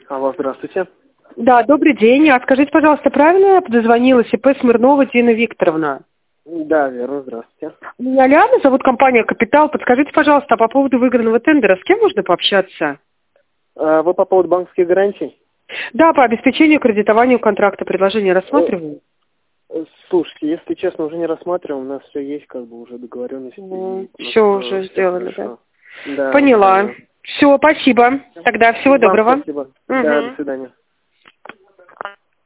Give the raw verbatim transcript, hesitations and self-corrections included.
Алло, здравствуйте. Да, добрый день. А скажите, пожалуйста, правильно я подозвонилась? ИП Смирнова Дина Викторовна. Да, верно, здравствуйте. Меня Ляна зовут, компания «Капитал». Подскажите, пожалуйста, по поводу выигранного тендера, с кем можно пообщаться? А, вы по поводу банковских гарантий? Да, по обеспечению кредитованию контракта. Предложение рассматриваю. Э, Слушайте, если честно, уже не рассматриваем, у нас все есть, как бы уже договоренности. Ну, и у нас все всё- уже всё сделали, да? хорошо. Да, Поняла. да. Все, спасибо. Тогда всего Вам доброго. спасибо. Мгм. Да, до свидания.